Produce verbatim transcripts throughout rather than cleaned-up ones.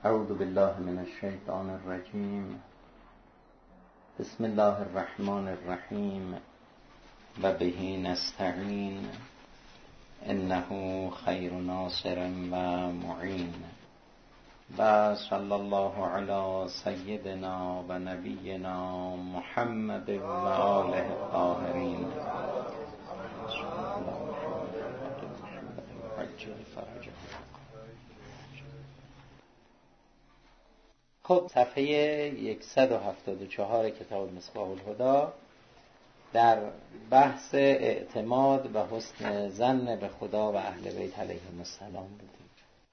اعوذ بالله من الشیطان الرجیم. بسم الله الرحمن الرحیم و به نستعین انه خیر ناصر و معین. و صلی الله علی سیدنا و نبینا محمد و آله الطاهرین. خب صفحه صد و هفتاد و چهار کتاب مصباح الهدی در بحث اعتماد و حسن ظن به خدا و اهل بیت علیهم السلام بودیم.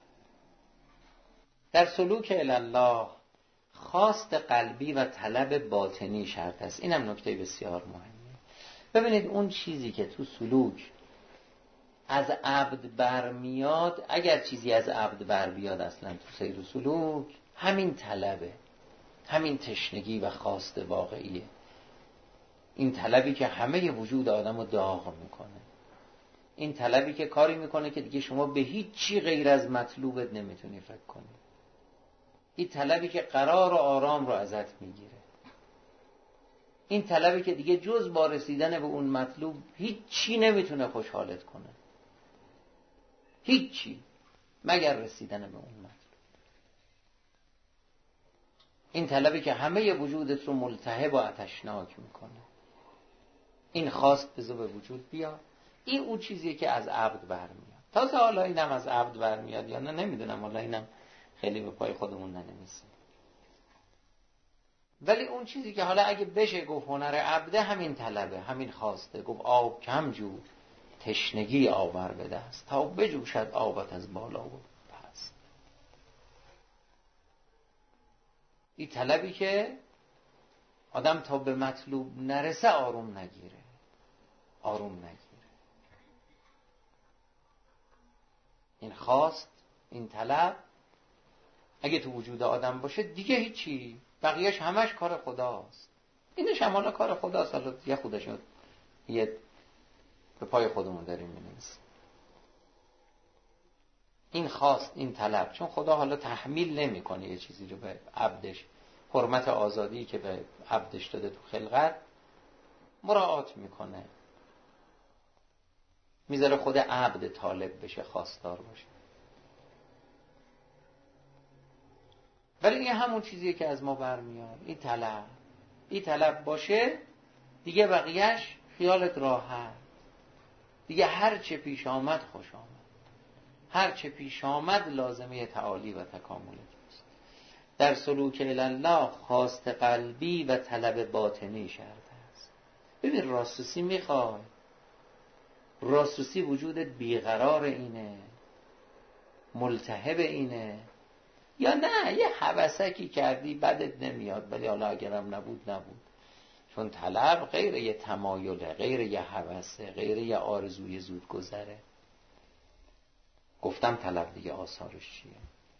در سلوک الی الله خواست قلبی و طلب باطنی شرط است. اینم نکته بسیار مهمه. ببینید اون چیزی که تو سلوک از عبد برمیاد، اگر چیزی از عبد بر بیاد اصلا تو سیر و سلوک، همین طلبه، همین تشنگی و خواست واقعیه. این طلبی که همه وجود آدم رو داغ میکنه، این طلبی که کاری میکنه که دیگه شما به هیچ چی غیر از مطلوبت نمیتونی فکر کنی، این طلبی که قرار و آرام رو ازت میگیره، این طلبی که دیگه جز با رسیدن به اون مطلوب هیچ چی نمیتونه خوشحالت کنه، هیچ چی مگر رسیدن به اون مطلوب. این طلبی که همه وجودت رو ملتهب و آتشناک میکنه، این خواست بذار به وجود بیاد. این اون چیزیه که از عبد برمیاد. تازه حالا اینم از عبد برمیاد یا نه نمیدونم، حالا اینم خیلی به پای خودمون ننویسیم. ولی اون چیزی که حالا اگه بشه گفت هنر عبده، همین طلبه، همین خواسته. گفت آب کم جو تشنگی آور به دست، تا بجوشد آبت از بالا و پست. این طلبی که آدم تا به مطلوب نرسه آروم نگیره، آروم نگیره. این خواست، این طلب اگه تو وجود آدم باشه دیگه هیچی، بقیهش همش کار خداست. اینش هم حالا کار خداست، حالا یه خودش یه به پای خودمون داریم می‌نویسیم. این خواست، این طلب، چون خدا حالا تحمیل نمی‌کنه یه چیزی رو به عبدش، حرمت آزادی که به عبدش داده تو خلقت مراعات میکنه، میذاره خود عبد طالب بشه، خواستار باشه. ولی این همون چیزیه که از ما برمیاد، این طلب. این طلب باشه دیگه بقیهش خیالت راحت، دیگه هر چه پیش آمد خوش آمد، هر چه پیش آمد لازمه تعالی و تکامل است. در سلوک الی الله خواست قلبی و طلب باطنی شرط است. ببین راسوسی میخوای، راسوسی وجودت بیقرار اینه، ملتهب اینه، یا نه یه هوسکی کردی بدت نمیاد، ولی حالا اگرم نبود نبود. چون طلب غیر یه تمایله، غیر یه هوسه، غیر یه آرزوی زود گذره. گفتم طلب دیگه آثارش چیه؟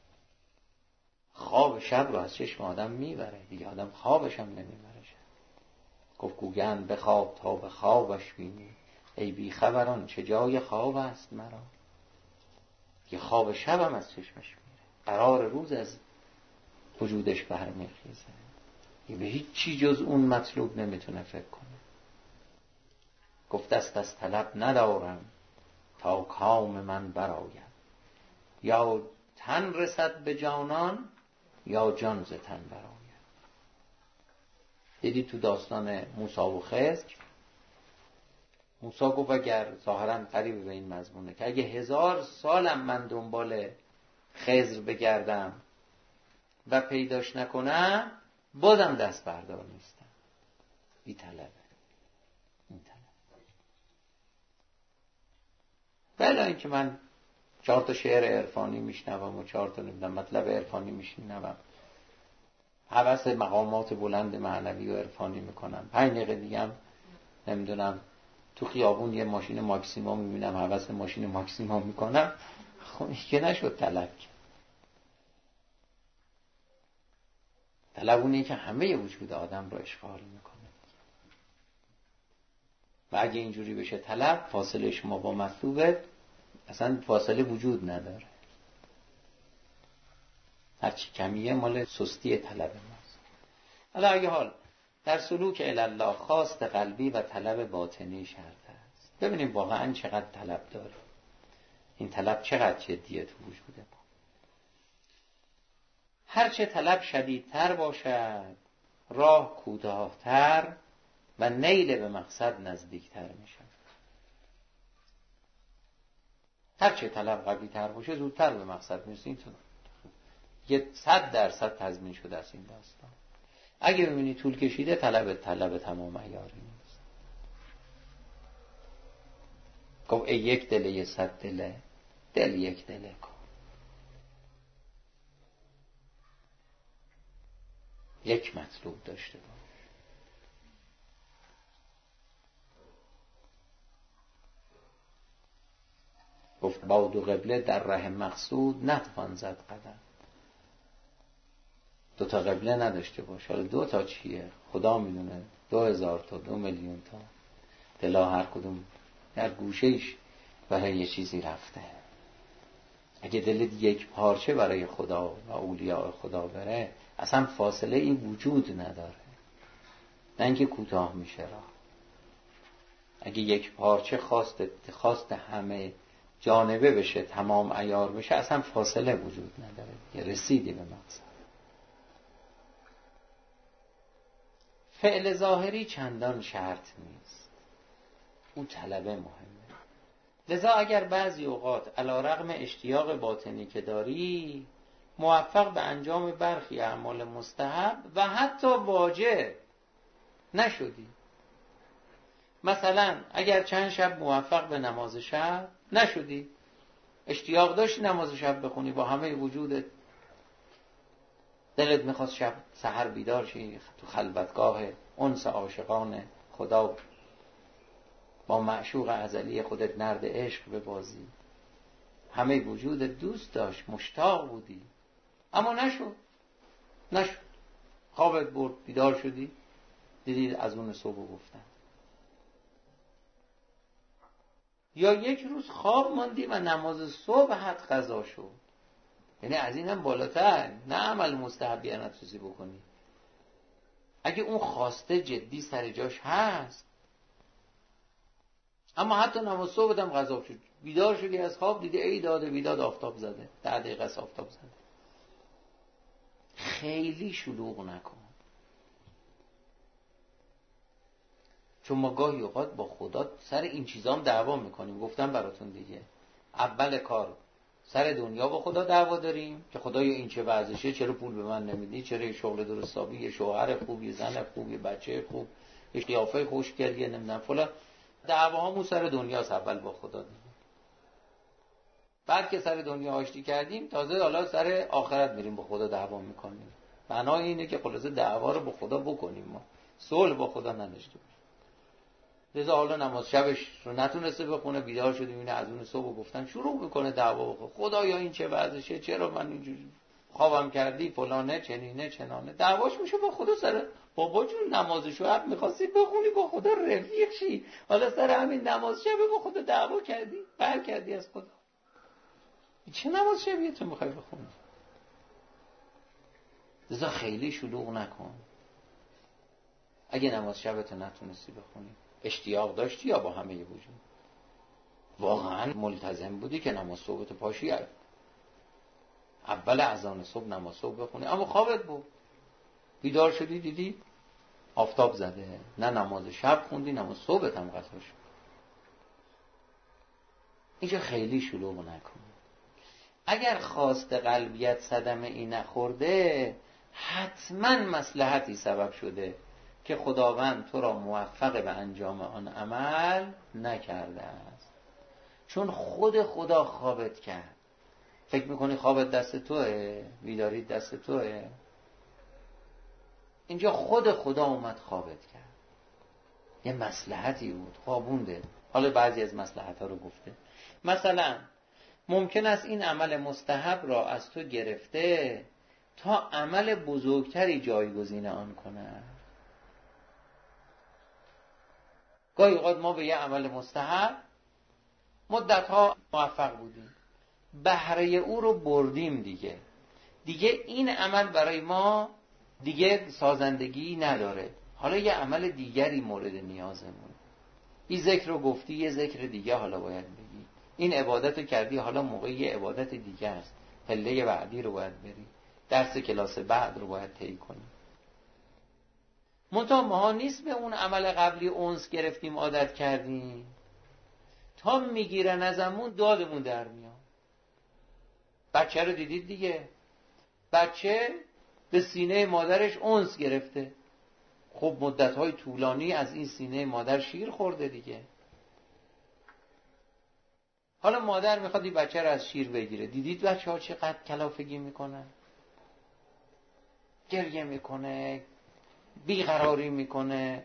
خواب شب رو از چشم آدم میبره دیگه، آدم خوابش هم نمیبره. گفت گوگند بخواب تا به خوابش بینی، ای بی خبران چه جای خواب است مرا. یه خواب شب هم از چشمش میره، قرار روز از وجودش برمیخیزه، یه به هیچ چی جز اون مطلوب نمیتونه فکر کنه. گفت دست از طلب ندارم تا کام من براید، یا تن رسد به جانان یا جان ز تن براید. دیدی تو داستان موسی و خضر، موسی گفت اگر ظاهرا قریب به این مضمونه که اگه هزار سالم من دنبال خضر بگردم و پیداش نکنم بازم دست بردار نیستم. این طلبه، این طلبه. بلا اینکه من چهار تا شعر عرفانی میشنوم و چهار تا نمیدونم مطلب عرفانی میشنوم، هوس مقامات بلند معنوی و عرفانی میکنم، پنج دقیقه دیگه هم نمیدونم تو خیابون یه ماشین ماکسیما میبینم، هوس ماشین ماکسیما میکنم، خب این که نشد طلب. طلب اونیه که همه وجود آدم رو اشغال میکنه. و اگه اینجوری بشه طلب، فاصله شما با مطلوبه اصلا فاصله وجود نداره. هرچی کمیه مال سستی طلب ماست. حالا اگه حال در سلوک الله خواست قلبی و طلب باطنی شرط است. ببینیم واقعا چقدر طلب داره، این طلب چقدر جدیه تو وجود ما. هرچه طلب شدیدتر باشد راه کوتاه‌تر و نیل به مقصد نزدیکتر میشه. هرچه طلب قوی‌تر باشه زودتر به مقصد میرسیم. تو یه صد درصد تضمین شده است این داستان. اگه ببینی طول کشیده طلب طلب تمام عیاری نیست. گفت ای یک دله یه صد دله، دل یک دله کن. یک مطلوب داشته باش. گفت با دو قبله در ره مقصود نتوان زد قدم. دو تا قبله نداشته باش. حالا دو تا چیه خدا میدونه، دو هزار تا، دو میلیون تا، دلا هر کدوم در گوشهش برای یه چیزی رفته. اگه دلت یک پارچه برای خدا و اولیاء خدا بره اصلا فاصله این وجود نداره، نه اینکه کوتاه میشه راه. اگه یک پارچه خواست خواست همه جانبه بشه، تمام عیار بشه، اصلا فاصله وجود نداره، یه رسیدی به مقصد. فعل ظاهری چندان شرط نیست، اون طلبه مهمه. لذا اگر بعضی اوقات علی رغم اشتیاق باطنی که داری موفق به انجام برخی اعمال مستحب و حتی واجب نشدی، مثلا اگر چند شب موفق به نماز شب نشدی، اشتیاق داشتی نماز شب بخونی، با همه وجودت دلت میخواست شب سحر بیدار شی، تو خلوتگاه انس عاشقان خدا با معشوق ازلی خودت نرد عشق ببازی، همه وجودت دوست داشت، مشتاق بودی، اما نشد نشد خوابت برد، بیدار شدی دیدی از اون صبح گفتن. یا یک روز خواب ماندی و نماز صبح حد قضا شد، یعنی از این هم بالاتر، نه عمل مستحبی انتوزی بکنی، اگه اون خواسته جدی سر جاش هست، اما حتی نماز صبح هم قضا شد، بیدار شدی از خواب دیدی ای داده بیداد آفتاب زده، ده دقیقه از آفتاب زده. خیلی شلوغ نکن، چون ما گاهی اوقات با خدا سر این چیزا هم دعوا میکنیم. گفتم براتون دیگه، اول کار سر دنیا با خدا دعوا داریم که خدایا این چه وضعشه، چرا پول به من نمیدی، چرا یه شغل درستابی، یه شوهر خوب، یه زن خوب، یه بچه خوب، یه قیافه خوشگل، یه نمیدونم فلان. دعواهامون سر دنیاست اول با خدا دیگه. بعد که سر دنیا آشتی کردیم تازه حالا سر آخرت میریم با خدا دعوا میکنیم. معنای اینه که خلاصه دعوا رو با خدا بکنیم، ما صلح با خدا نداشته باشیم. لذا حالا نماز شبش رو نتونسته بخونه، بیدار شده میبینه از اون صبح گفتن شروع میکنه دعوا بخوره، خدایا این چه وضعشه، چرا من اینجوری خوابم کردی، فلانه چنینه چنانه. دعواش میشه با خدا سر بابا جون نماز شب می‌خواستی بخونی با خدا رفیق شی، حالا سر همین نماز شب با خدا دعوا کردی، بر کردی از خدا. چه نماز شبیه تو میخوای بخونی؟ لذا خیلی شلوغ نکن. اگه نماز شبتو نتونستی بخونی، اشتیاق داشتی یا با همه وجود واقعا ملتزم بودی که نماز صبحت پاشی اول اذان صبح نماز صبح بخونی، اما خوابت بود، بیدار شدی دیدی آفتاب زده، نه نماز شب خوندی، نماز صبحت هم قضا شد. اینجا خیلی شلوغ نکن. اگر خواست قلبیت صدمه ای نخورده حتما مصلحتی سبب شده که خداوند تو را موفق به انجام آن عمل نکرده است، چون خود خدا خوابت کرد. فکر میکنی خوابت دست توه، بیداری دست توه؟ اینجا خود خدا اومد خوابت کرد، یه مصلحتی بود خوابونده. حالا بعضی از مصلحت‌ها رو گفته، مثلا ممکن است این عمل مستحب را از تو گرفته تا عمل بزرگتری جایگزین آن کند. گاهی اوقات ما به یه عمل مستحب مدت‌ها موفق بودیم، بهره او رو بردیم دیگه، دیگه این عمل برای ما دیگه سازندگی نداره. حالا یه عمل دیگری مورد نیازمون. این ذکر رو گفتی، یه ذکر دیگه حالا باید بگی. این عبادت رو کردی، حالا موقع یه عبادت دیگه است. پله بعدی رو باید بری، درس کلاس بعد رو باید طی کنی. منتها ما نیست به اون عمل قبلی اونس گرفتیم، عادت کردیم، تا میگیرن ازمون دادمون در میاد. بچه رو دیدید دیگه، بچه به سینه مادرش اونس گرفته، خب مدت‌های طولانی از این سینه مادر شیر خورده دیگه. حالا مادر میخواد این بچه رو از شیر بگیره. دیدید بچه ها چقدر کلافگی میکنن؟ گریه میکنه، بیقراری میکنه.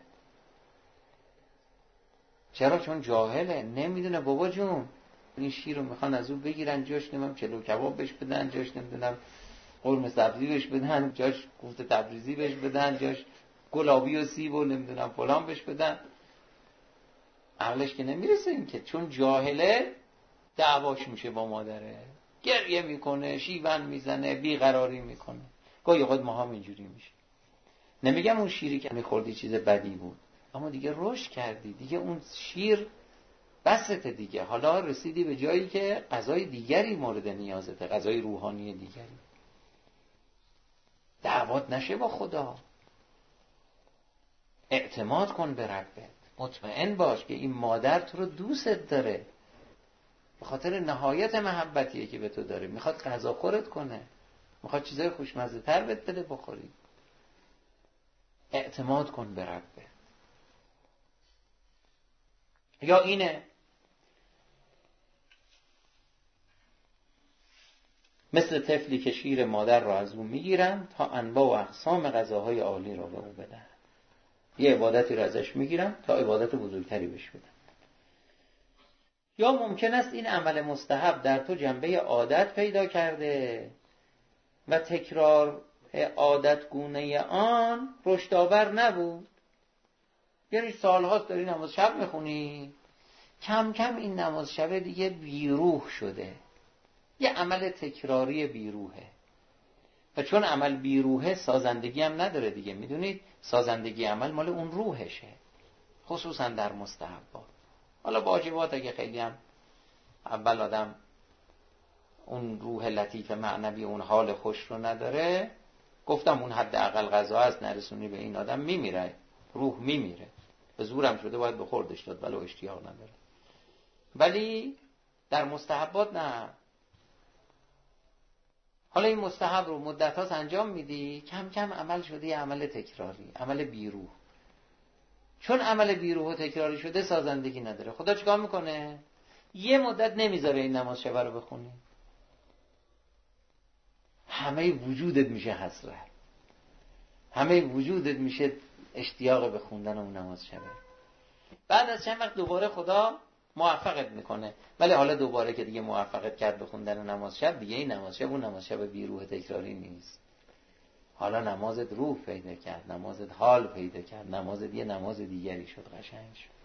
چرا؟ چون جاهله، نمیدونه بابا جون این شیر رو میخوان از اون بگیرن، جاش نمیم چلو کباب بهش بدن، جاش نمیدونم قرمه سبزی بهش بدن، جاش کوفته تبریزی بهش بدن، جاش گلابی و سیب و نمیدونم فلان بهش بدن. عقلش که نمیرسه این که، چون جاهله دعواش میشه با مادره، گریه میکنه، شیون میزنه، بیقراری میکنه. گاهی اوقات ما هم اینجوری میشه. نمیگم اون شیری که میخوردی چیز بدی بود، اما دیگه رشد کردی، دیگه اون شیر بسته دیگه. حالا رسیدی به جایی که غذای دیگری مورد نیازته، غذای روحانی دیگری. دعوات نشه با خدا. اعتماد کن به ربت، مطمئن باش که این مادر تو رو دوست داره، به خاطر نهایت محبتیه که به تو داره، میخواد غذا خورت کنه، میخواد چیزای خوشمزه تر بهت بده بخوری. اعتماد کن به ربت. یا اینه مثل طفلی که شیر مادر را از اون میگیرن تا انواع و اقسام غذاهای عالی را به او بدن. یه عبادتی را ازش میگیرن تا عبادت بزرگتری بهش بدن. یا ممکن است این عمل مستحب در تو جنبه عادت پیدا کرده و تکرار عادت گونه آن رشدآور نبود. یعنی سالهاست داری نماز شب میخونی، کم کم این نماز شب دیگه بیروح شده، یه عمل تکراری بیروحه. و چون عمل بیروحه سازندگی هم نداره دیگه. میدونید سازندگی عمل مال اون روحشه، خصوصا در مستحبات. حالا واجبات اگه خیلی هم اول آدم اون روح لطیف معنوی، اون حال خوش رو نداره، گفتم اون حد اقل غذا هست نرسونی به این آدم میمیره، روح میمیره. به زورم شده باید بخوردش داد ولو اشتیاق نداره. ولی در مستحبات نه. حالا این مستحب رو مدت هاست انجام میدی، کم کم عمل شده یه عمل تکراری، عمل بیروح. چون عمل بیروح و تکراری شده سازندگی نداره. خدا چیکار میکنه؟ یه مدت نمیذاره این نماز شب رو بخونی، همه وجودت میشه حسرت، همه وجودت میشه اشتیاق به خوندن اون نماز شبه. بعد از چند وقت دوباره خدا موفقت میکنه، ولی حالا دوباره که دیگه موفقت کرد به خوندن نماز شب، دیگه این نماز شب اون نماز شب بیروح تکراری نیست. حالا نمازت روح پیدا کرد، نمازت حال پیدا کرد، نمازت یه نماز دیگری شد، قشنگ شد.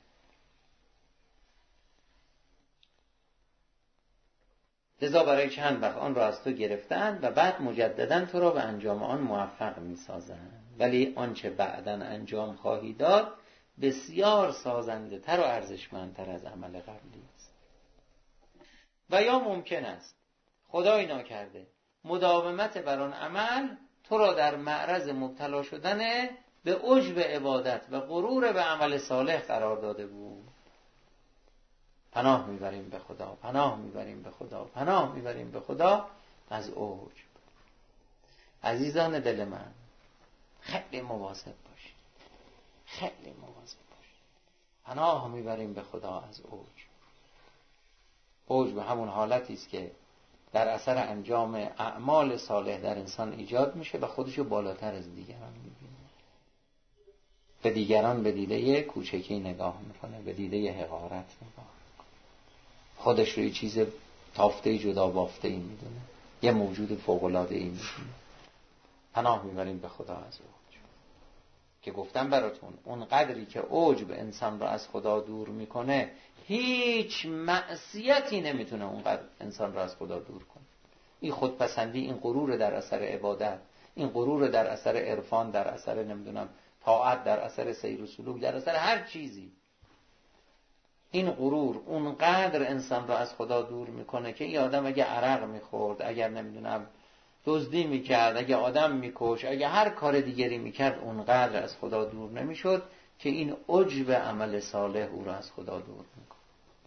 لذا برای چند وقت آن را از تو گرفتن و بعد مجددا تو را به انجام آن موفق میسازند، ولی آنچه بعداً انجام خواهی داد بسیار سازنده تر و ارزشمندتر از عمل قبلی است. و یا ممکن است خدای ناکرده مداومت بر آن عمل تو را در معرض مبتلا شدن به عجب عبادت و غرور به عمل صالح قرار داده بود. پناه میبریم به خدا، پناه میبریم به خدا، پناه میبریم به خدا از عجب. عزیزان دل من، خیلی مواظب باشید، خیلی مواظب باشید. پناه میبریم به خدا از عجب. عجب همون حالتی است که در اثر انجام اعمال صالح در انسان ایجاد میشه و خودشو بالاتر از دیگران میبینه. به دیگران به دیده کوچکی نگاه میکنه، به دیده حقارت نگاه میکنه. خودش رو یه چیز تافته جدا بافته ای میدونه، یه موجود فوق‌العاده ای میدونه. پناه میبریم به خدا از عجب. که گفتم براتون اون قدری که عجب انسان رو از خدا دور میکنه، هیچ معصیتی نمیتونه اون قدر انسان رو از خدا دور کنه. این خودپسندی، این غرور در اثر عبادت، این غرور در اثر عرفان، در اثر نمیدونم طاعت، در اثر سیر و سلوک، در اثر هر چیزی، این غرور اونقدر انسان را از خدا دور میکنه که این آدم اگه عرق میخورد، اگر نمیدونم دزدی میکرد، اگه آدم میکش، اگه هر کار دیگری میکرد، اونقدر از خدا دور نمیشد که این عجب عمل صالح او را از خدا دور میکنه.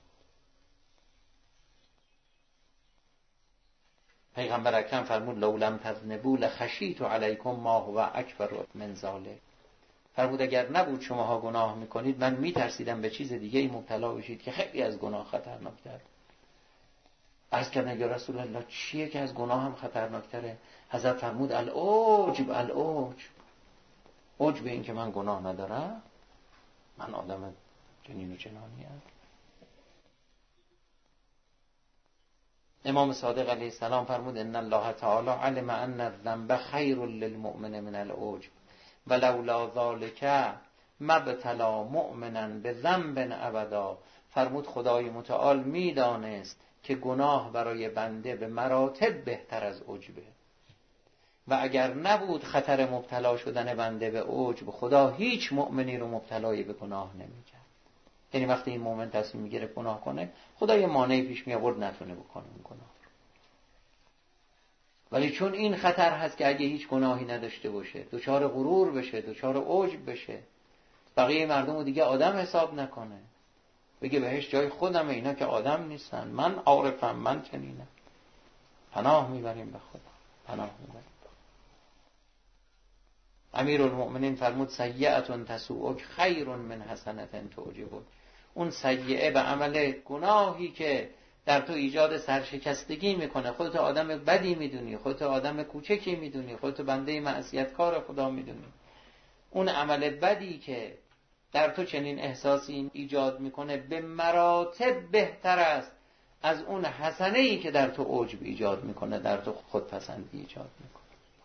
پیغمبر اکرم فرمود لولم تذنبوا لخشیت علیکم ما هو اکبر من ذلک. فرمود اگر نبود شماها گناه میکنید من میترسیدم به چیز دیگه ای مبتلا بشید که خیلی از گناه خطرناکتر. عرض کردن یا رسول الله چیه که از گناه هم خطرناکتره؟ حضرت فرمود العجب. العجب عجب این که من گناه ندارم، من آدم جنین و جنانی ام. امام صادق علیه السلام فرمود ان الله تعالی علم ان الذنب خیر للمؤمن من العجب ولولا ذلک ما ابتلا مؤمنا بذنب ابدا. فرمود خدای متعال میدانست که گناه برای بنده به مراتب بهتر از عجبه و اگر نبود خطر مبتلا شدن بنده به عجب، خدا هیچ مؤمنی رو مبتلای به گناه نمیکرد. یعنی وقتی این مؤمن تصمیم میگیره گناه کنه، خدا یه مانعی پیش می آورد نتونه بکنه اون گناه. ولی چون این خطر هست که اگه هیچ گناهی نداشته باشه، دچار غرور بشه، دچار عجب بشه، بقیه مردم رو دیگه آدم حساب نکنه، بگه بهش جای خودمه، اینا که آدم نیستن، من عارفم، من چنینم. پناه میبریم به خدا، پناه میبریم. امیرالمؤمنین فرمود سیئة تسوءک خیر من حسنة تعجبک. اون سیئه به عمل گناهی که در تو ایجاد سرشکستگی میکنه، خودت آدم بدی میدونی، خودت آدم کوچکی میدونی، خودت بنده معصیتکار خدا میدونی، اون عمل بدی که در تو چنین احساسی ایجاد میکنه به مراتب بهتر است از اون حسنه‌ای که در تو عجب ایجاد میکنه، در تو خودپسندی ایجاد میکنه.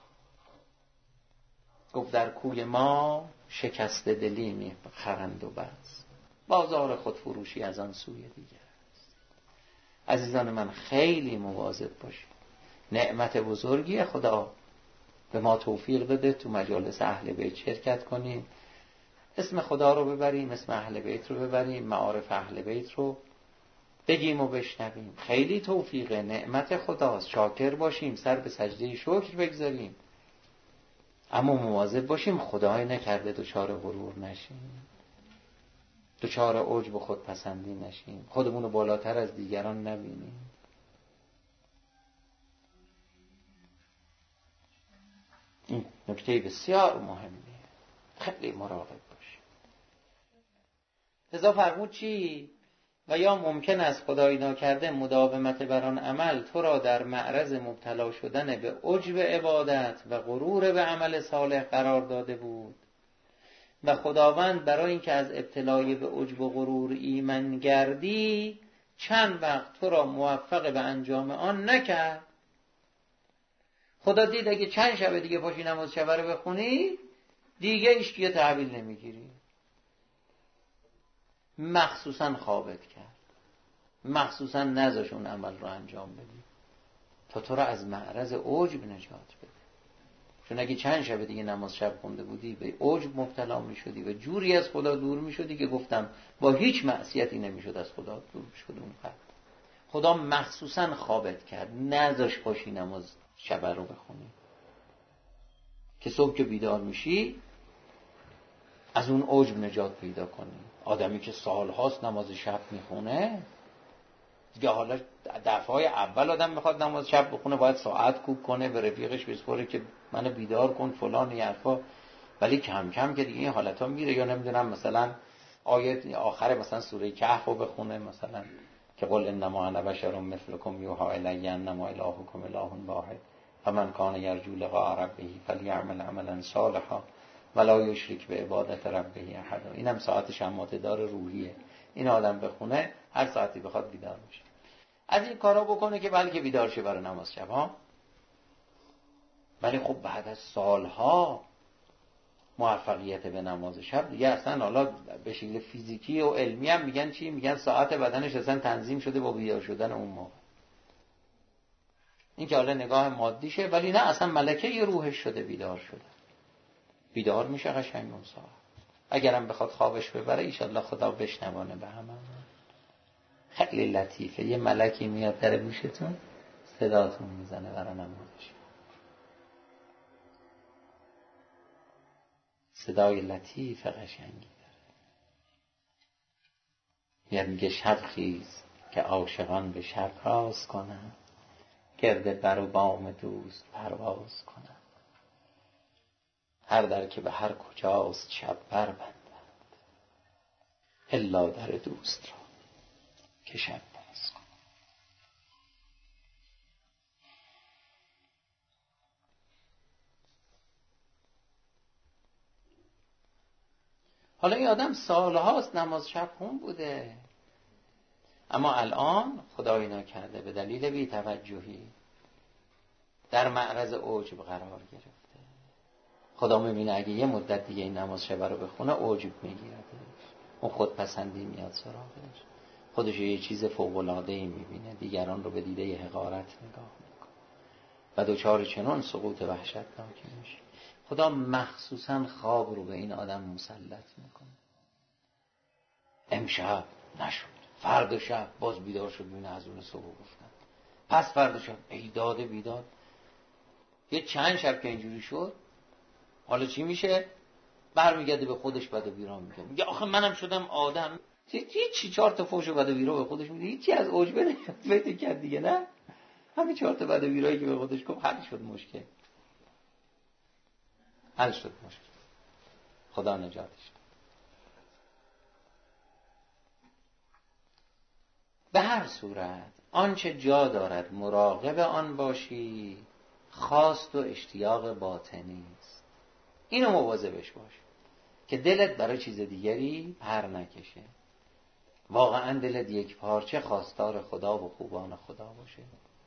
گفت در کوی ما شکست دلی میخرند و بس، بازار خودفروشی از آن سوی دیگر است. عزیزان من خیلی مواظب باشید. نعمت بزرگی خدا به ما توفیق داده تو مجالس اهل بیت شرکت کنیم، اسم خدا رو ببریم، اسم اهل بیت رو ببریم، معارف اهل بیت رو بگیم و بشنویم. خیلی توفیقه، نعمت خداست، شاکر باشیم، سر به سجده شکر بگذاریم، اما مواظب باشیم خدای نکرده دچار غرور نشیم، دچار عجب و خودپسندی نشیم، خودمون رو بالاتر از دیگران نبینیم. این نکته بسیار مهمیه، خیلی مراقب باشیم. لذا فرمود چی؟ و یا ممکن است خدای ناکرده مداومت بر آن عمل تو را در معرض مبتلا شدن به عجب عبادت و غرور به عمل صالح قرار داده بود و خداوند برای اینکه از ابتلای به عجب و غرور ایمن گردی چند وقت تو را موفق به انجام آن نکرد. خدا دید اگه چند شب دیگه پاشی نماز شب رو بخونی دیگه ایشکیه تحویل نمیگیری، مخصوصا خوابت کرد، مخصوصا نذاش اون عمل رو انجام بدی تا تو را از معرض عجب نجات بده. چون اگه چند شب دیگه نماز شب خونده بودی به عجب مبتلا می شدی و جوری از خدا دور می شدی که گفتم با هیچ معصیتی نمی شد از خدا دور شد. اون فرد خدا مخصوصا خوابت کرد، نذاش پاشی نماز شب رو بخونی که صبح که بیدار میشی از اون عجب نجات پیدا کنی. آدمی که سالهاست نماز شب میخونه دیگه حالا دفعه اول آدم میخواد نماز شب بخونه باید ساعت کوک کنه، به رفیقش بسپره که منو بیدار کن فلان یه حرفا، ولی کم کم که دیگه این حالتا میره. یا نمیدونم مثلا آیت آخر مثلا سوره کهف رو بخونه، مثلا که قل انما انا بشر مثلکم یوحی الی انما الهکم اله واحد فمن کان یرجو لقاء ربه فلیعمل عملا صالحا ولا یشرک بعبادت ربه احد. اینم ساعت شماته دار روحیه، این آدم بخونه هر ساعتی بخواد بیدار میشه. از این کارا بکنه که بلکه بیدار شه برای نماز شب ها. ولی خب بعد از سالها موفقیت به نماز شب دیگه اصلا حالا به شکل فیزیکی و علمی هم میگن چی؟ میگن ساعت بدنش اصلا تنظیم شده با بیدار شدن اون موقع. این که حالا نگاه مادیشه، ولی نه اصلا ملکه یه روحش شده بیدار شده، بیدار میشه قشنگ اون ساعت. اگرم بخواد خوابش ببره ایشالله خدا بشنوانه به همه. خیلی لطیفه، یه ملکی میاد در گوشتون صداتون میزنه برای نمازش، صدای لطیف قشنگی داره. میاد میگه شب خیز که عاشقان به شب راز کنن، گرد بر و بام دوست پرواز کنن. هر در که به هر کجاست شب بر بندند، الا در دوست را که شب باز کنن. حالا این آدم سالهاست نماز شب خون بوده، اما الان خدا اینا کرده به دلیل بی توجهی در معرض عجب قرار گرفته. خدا میبینه اگه یه مدت دیگه این نماز شب رو بخونه عجب میگیردش، اون خودپسندی میاد سراغش، خودش یه چیز فوق‌العاده‌ای میبینه، دیگران رو به دیده حقارت نگاه میکنه و دوچار چنان سقوط وحشتناکی میشه. خدا مخصوصا خواب رو به این آدم مسلط میکنه. امشب نشد، فردا شب باز بیدار شد، ببینه از اون صبح گفتن، پس فردا شب بیداد بیداد. یه چند شب که اینجوری شد، حالا چی میشه؟ برمیگرده به خودش بد و بیرا میگه، میگه آخه منم شدم آدم. چی چی چهار تا فوش بد و بیرا به خودش میگه، هیچی از عجبه نمیاد فکر کرد دیگه. نه همین چهار تا بد و بیرایی که به خودش گفت حل شد مشکل، حل شد مشکل، خدا نجاتش داد. به هر صورت آنچه جا دارد مراقب آن باشی، خواست و اشتیاق باطنی است. اینو مواظبش باش که دلت برای چیز دیگری پر نکشه، واقعا دلت یک پارچه خواستار خدا و خوبان خدا باشه.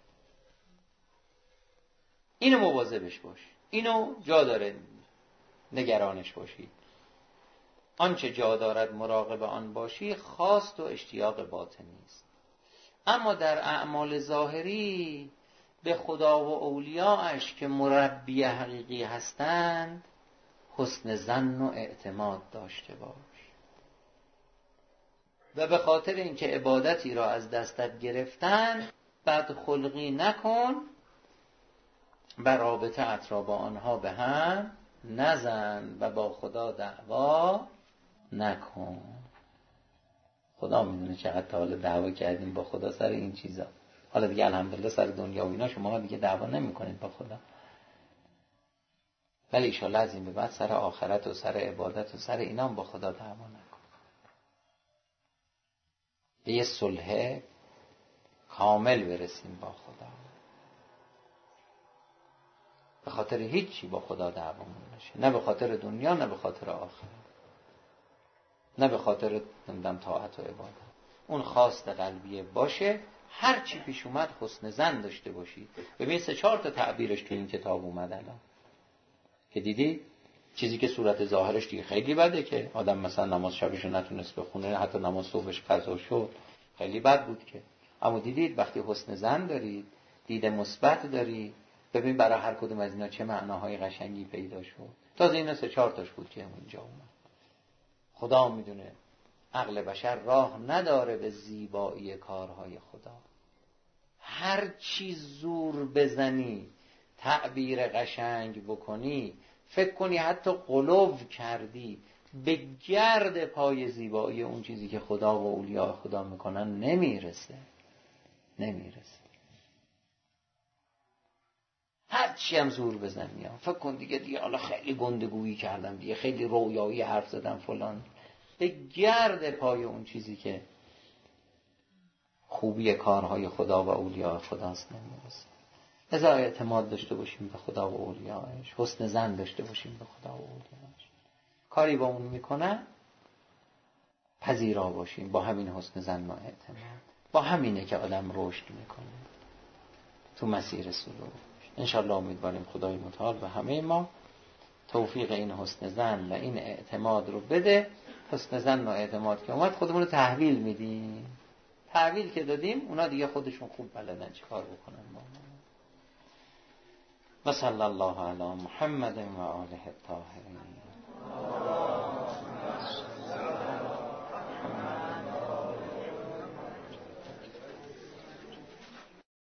اینو مواظبش باش، اینو جا داره نگرانش باشی. آنچه جا دارد مراقب آن باشی، خواست و اشتیاق باطنی است. اما در اعمال ظاهری به خدا و اولیاءش که مربی حقیقی هستند حسن ظن و اعتماد داشته باش و به خاطر اینکه عبادتی را از دستت گرفتن بدخلقی نکن و رابطه ات را با آنها به هم نزن و با خدا دعوا نکن. خدا میدونه چقدر تا حالا دعوا کردیم با خدا سر این چیزا. حالا دیگه الحمدلله سر دنیا و اینا شما دیگه دعوا نمی کنید با خدا، ولی ایشالله از این به بعد سر آخرت و سر عبادت و سر اینا با خدا دعوا نکن. به یه صلح کامل برسیم با خدا، به خاطر هیچی با خدا دعوامون نشه، نه به خاطر دنیا نه به خاطر آخرت، نه به خاطر نمیدونم طاعت و عبادت. اون خواست قلبیه باشه، هر چی پیش اومد حسن ظن داشته باشید. ببین سه چهار تا تعبیرش تو این کتاب اومد الان که دیدی، چیزی که صورت ظاهرش دیگه خیلی بده که آدم مثلا نماز شبشو نتونست بخونه، حتی نماز صبحش قضا شد، خیلی بد بود که. اما دیدید وقتی حسن ظن دارید، دید مثبت دارید، ببین برای هر کدوم از اینا چه معناهای قشنگی پیدا شد. تازه اینا سه چهار تاش بود که اونجا اومد. خدا میدونه عقل بشر راه نداره به زیبایی کارهای خدا. هر چی زور بزنی، تعبیر قشنگ بکنی، فکر کنی حتی قلو کردی، به گرد پای زیبایی اون چیزی که خدا و اولیاء خدا میکنن نمیرسه. نمیرسه. هر چی هم زور بزنی، فکر کن دیگه دیگه حالا خیلی گندگویی کردم دیگه، خیلی رویایی حرف زدم فلان، به گرد پای اون چیزی که خوبی کارهای خدا و اولیاء خداست نمیرسه. لذا اعتماد داشته باشیم به خدا و اولیاءش، حسن ظن داشته باشیم به خدا و اولیاءش. کاری با اون میکنه پذیرا باشیم، با همین حسن ظن و اعتماد، با همینه که آدم رشد میکنه تو مسیر سلوک. انشالله امیدواریم خدای متعال و همه ما توفیق این حسن ظن و این اعتماد رو بده. حسن ظن و اعتماد که اومد خودمون رو تحویل میدیم، تحویل که دادیم اونا دیگه خودشون خوب بلدن چی کار بکنن با ما. و صلی الله علی محمد و آله الطاهرین.